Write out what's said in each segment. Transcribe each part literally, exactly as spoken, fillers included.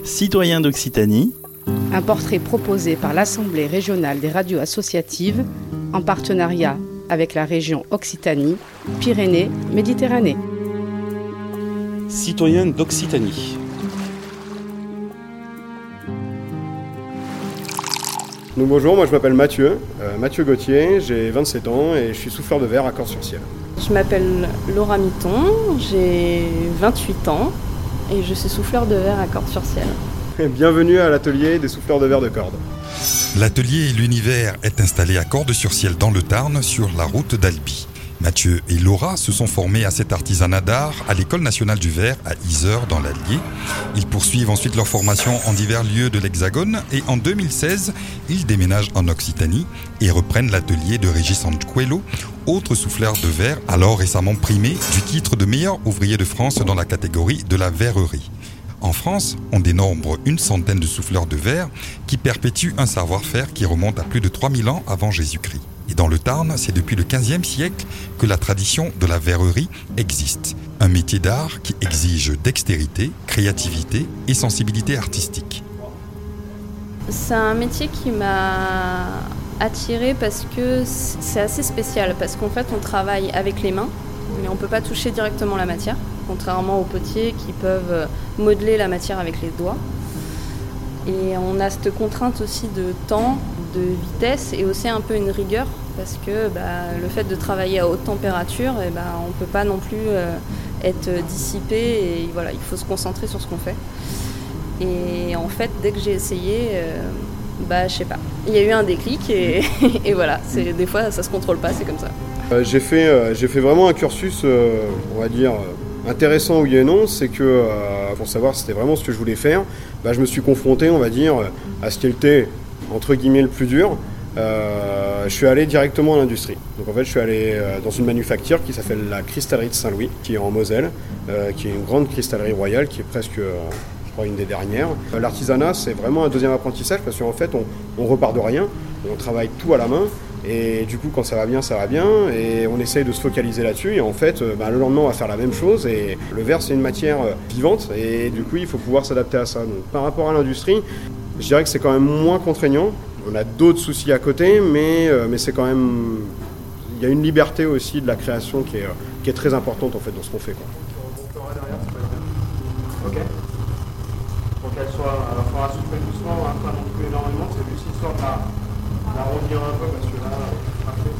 Citoyens d'Occitanie. Un portrait proposé par l'Assemblée régionale des radios associatives en partenariat avec la région Occitanie, Pyrénées-Méditerranée. Citoyens d'Occitanie. Donc bonjour, moi je m'appelle Mathieu, euh, Mathieu Gauthier, j'ai vingt-sept ans et je suis souffleur de verre à Cordes-sur-Ciel. Je m'appelle Laura Mitton, j'ai vingt-huit ans et je suis souffleur de verre à Cordes-sur-Ciel. Bienvenue à l'atelier des souffleurs de verre de Cordes. L'atelier L'Univers est installé à Cordes-sur-Ciel dans le Tarn sur la route d'Albi. Mathieu et Laura se sont formés à cet artisanat d'art à l'École nationale du verre à Yzeure dans l'Allier. Ils poursuivent ensuite leur formation en divers lieux de l'Hexagone et en deux mille seize, ils déménagent en Occitanie et reprennent l'atelier de Régis Anquelo, autre souffleur de verre alors récemment primé du titre de meilleur ouvrier de France dans la catégorie de la verrerie. En France, on dénombre une centaine de souffleurs de verre qui perpétuent un savoir-faire qui remonte à plus de trois mille ans avant Jésus-Christ. Et dans le Tarn, c'est depuis le quinzième siècle que la tradition de la verrerie existe. Un métier d'art qui exige dextérité, créativité et sensibilité artistique. C'est un métier qui m'a attirée parce que c'est assez spécial, parce qu'en fait on travaille avec les mains, mais on ne peut pas toucher directement la matière, contrairement aux potiers qui peuvent modeler la matière avec les doigts. Et on a cette contrainte aussi de temps, de vitesse et aussi un peu une rigueur parce que bah, le fait de travailler à haute température, et bah, on ne peut pas non plus euh, être dissipé et voilà, il faut se concentrer sur ce qu'on fait. Et en fait, dès que j'ai essayé, euh, bah, je sais pas, il y a eu un déclic et, et voilà, c'est, des fois ça se contrôle pas, c'est comme ça. Euh, j'ai, fait, euh, j'ai fait vraiment un cursus, euh, on va dire, intéressant oui et non, c'est que euh, pour savoir si c'était vraiment ce que je voulais faire, bah, je me suis confronté, on va dire, à ce qui était entre guillemets le plus dur. Euh, je suis allé directement à l'industrie. Donc en fait, je suis allé euh, dans une manufacture qui s'appelle la Cristallerie de Saint-Louis, qui est en Moselle, euh, qui est une grande cristallerie royale, qui est presque, euh, je crois, une des dernières. Euh, l'artisanat, c'est vraiment un deuxième apprentissage parce qu'en fait, on, on repart de rien, on travaille tout à la main. Et du coup, quand ça va bien, ça va bien, et on essaye de se focaliser là-dessus. Et en fait, euh, bah, le lendemain, on va faire la même chose. Et le verre, c'est une matière euh, vivante, et du coup, il faut pouvoir s'adapter à ça. Donc, par rapport à l'industrie, je dirais que c'est quand même moins contraignant. On a d'autres soucis à côté, mais, euh, mais c'est quand même... Il y a une liberté aussi de la création qui est, euh, qui est très importante en fait dans ce qu'on fait, quoi. Ok. Pour qu'elle soit... Il faudra souffler doucement, hein, pas non plus énormément. C'est juste histoire de la, la rondir un peu parce que là, c'est parfait.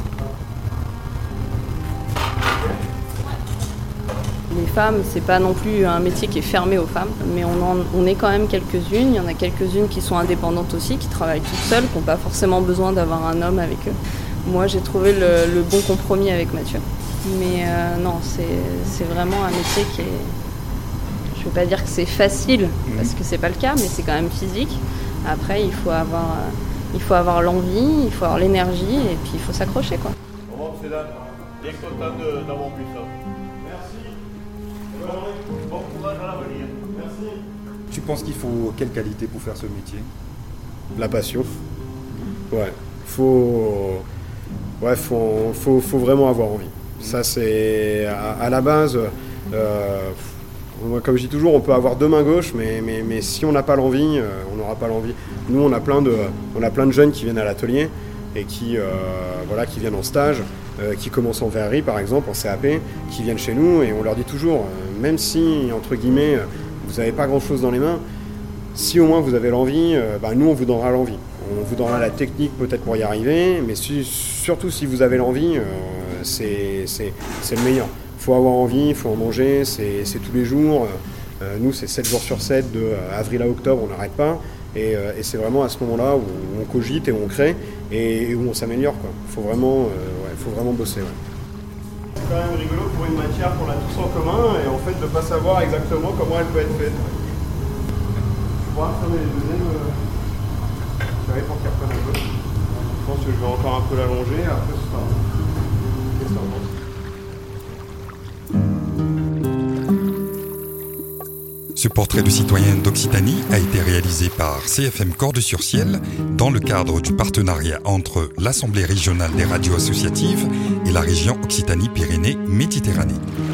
Les femmes, c'est pas non plus un métier qui est fermé aux femmes, mais on, en, on est quand même quelques-unes. Il y en a quelques-unes qui sont indépendantes aussi, qui travaillent toutes seules, qui n'ont pas forcément besoin d'avoir un homme avec eux. Moi, j'ai trouvé le, le bon compromis avec Mathieu. Mais euh, non, c'est, c'est vraiment un métier qui est... Je ne veux pas dire que c'est facile, parce que c'est pas le cas, mais c'est quand même physique. Après, il faut avoir, il faut avoir l'envie, il faut avoir l'énergie, et puis il faut s'accrocher, quoi. Au revoir, mesdames. Bien content de, d'avoir vu ça. Bon courage à l'avenir. Merci. Tu penses qu'il faut quelle qualité pour faire ce métier ? La passion. Ouais. Faut, ouais, faut, faut, faut vraiment avoir envie. Ça, c'est à, à la base. Euh, comme je dis toujours, on peut avoir deux mains gauches, mais, mais, mais si on n'a pas l'envie, euh, on n'aura pas l'envie. Nous, on a plein de, on a plein de jeunes qui viennent à l'atelier et qui, euh, voilà, qui viennent en stage. Euh, qui commencent en verrerie par exemple, en C A P, qui viennent chez nous et on leur dit toujours, euh, même si entre guillemets euh, vous n'avez pas grand chose dans les mains, si au moins vous avez l'envie, euh, bah, nous on vous donnera l'envie. On vous donnera la technique peut-être pour y arriver, mais si, surtout si vous avez l'envie, euh, c'est, c'est, c'est le meilleur. Il faut avoir envie, il faut en manger, c'est, c'est tous les jours. Euh, nous c'est sept jours sur sept, de euh, avril à octobre, on n'arrête pas. Et, euh, et c'est vraiment à ce moment-là où on cogite et où on crée et, et où on s'améliore, quoi. Faut vraiment, euh, ouais, faut vraiment bosser. Ouais. C'est quand même rigolo pour une matière qu'on a tous en commun et en fait de ne pas savoir exactement comment elle peut être faite. Je pourrais fermer les deuxièmes. Euh... J'arrive pour qu'elle reprenne un peu. Je pense que je vais encore un peu l'allonger. Après ce sera. Qu'est-ce que ça pense ? Ce portrait de citoyen d'Occitanie a été réalisé par C F M Cordes-sur-Ciel dans le cadre du partenariat entre l'Assemblée régionale des radios associatives et la région Occitanie-Pyrénées-Méditerranée.